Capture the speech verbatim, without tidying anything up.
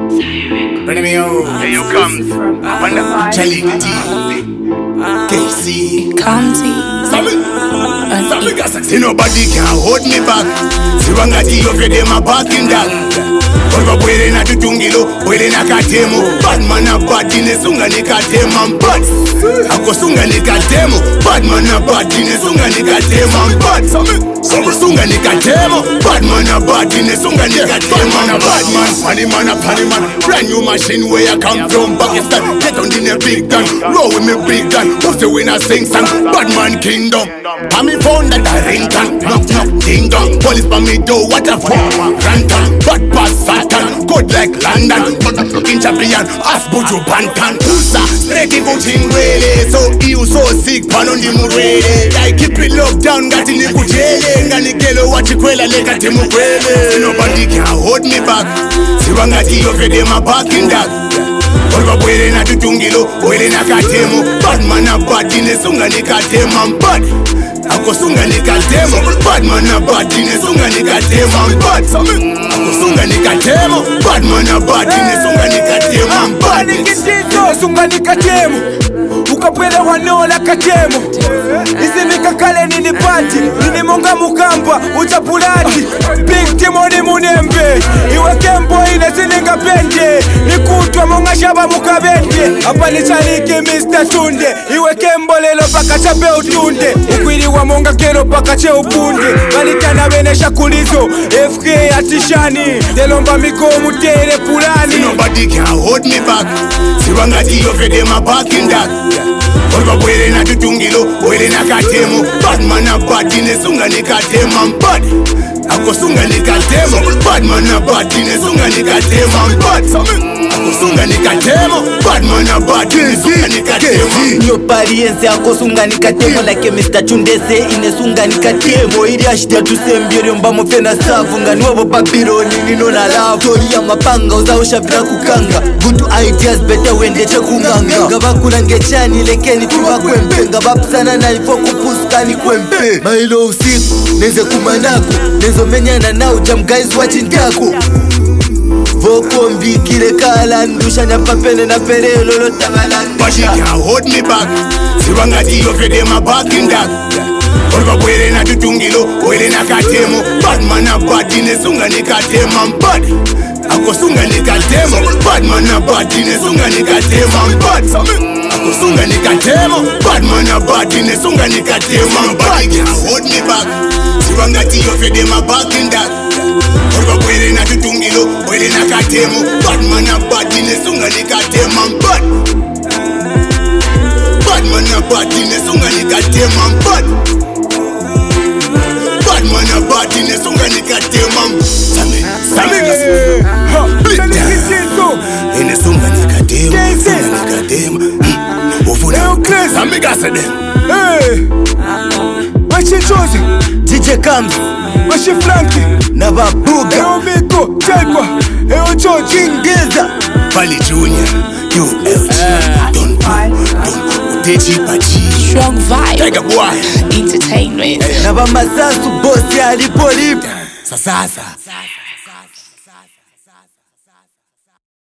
Here you come. Charlie D. K C. County. See nobody can hold me back. See wangati yofe de ma parking dog. Olva bwele na tutungilo, bwele na katemo. Badman na bad inesunga ni katemo. Bad, ako sunga ni katemo. Badman na bad inesunga ni katemo. Bad, sunga ni katemo. Badman na bad inesunga ni katemo. Badman, money man a funny man. Brand new machine where I come from Pakistan. Get on in a big gun, roll with me big gun. Who's the winner sing song? Badman kingdom. I'm in phone that I ring tan. Knock knock ding dong. Police by me do what a fuck. Rantan, bad pass Satan. Good like London. Fucking champion. Ask Buju Bantan. Pusa, straight in Butin really. So you so sick, pan on the murele. I keep it locked down, got in the kujele. Ngani kelo wachikwela leka timu kwele. Nobody can hold me back. Siwangati yofe de ma parking dog. Olva bwele na tutungilo, bwele na katemo. Badman na bad inesunga ni katemo. Bad, ako sunga ni katemo. Badman na bad inesunga ni katemo. Bad, ako sunga ni katemo. Badman na bad inesunga ni katemo. Bad, nikitito sunga ni katemo. Ukapele wanola katemo. Isi nikakale nini pati. Nini monga mukamba, uchapulati. Big timoni munembe. Iwe kembo ine sininga pende. Nikutwa monga shaba mukabende. Hapa ni chaniki mister Tunde. Iwe kembo lelo paka chape utunde. Ukwili wa monga kero paka che upunde. Balikana bene shakulizo F K atishani. Delomba miko mutere pulani. Nobody can hold me back. Siwangati yofe de ma parking dog. Olva bwele na tutungilo, bwele na katemo. Badman na bad inesunga ni katemo. Bad, ako sunga ni katemo. Badman na bad inesunga ni katemo. Bad, ako sunga ni katemo. Badman na bad inesunga ni katemo. Nyo pariense ako sunga ni katemo. Like mister Chundese inesunga ni katemo. Ili ashtia tusembiri mbamo fena safu. Ngani wabo papironi nino na love. Tori ya mapanga uzaosha vina kukanga. Good ideas better wende che kunganga. Ngaba kulangechani lekeni tuwa kwempe. Ngaba psana na ifo kupuskani kwempe. Mailo usiku neze kumanako. Nezo menyana na ujam guys watching tako. Voko mbikile kala ndusha nyapapene na pere lolo tamalanda. But she can't hold me back. Siwangati yofe de ma parking dog. Olva bwele na tutungilo, bwele na katemo. Badman na bad inesunga ni katemo. Bad, ako sunga ni katemo. Badman na bad inesunga ni katemo. Bad, ako sunga ni katemo. Badman na bad inesunga ni katemo. Nobody can hold me back. Siwangati yofe de ma parking dog. Olva bwele na tutungilo, bwele na katemo. Badman na bad inesunga ni katemo. Bad, Badman na bad inesunga ni katemo. Bad, Badman na bad inesunga ni katemo. Sami, sami kasi. Nikitito Inesunga ni katemo, inesunga ni katemo. Ufuna, sami kasi dem. Hey, Washi Chozi, D J Kams, Washi Flanky, na babuga Eo Miko, Chekwa, Eo Choji, Ingeza Pali Junior, U L G, Don Poo, Don Utechi Pachi, Strong vibe. Tiger Boy, Entertainment. na bamasasu bosi alipolipa. Sasasa.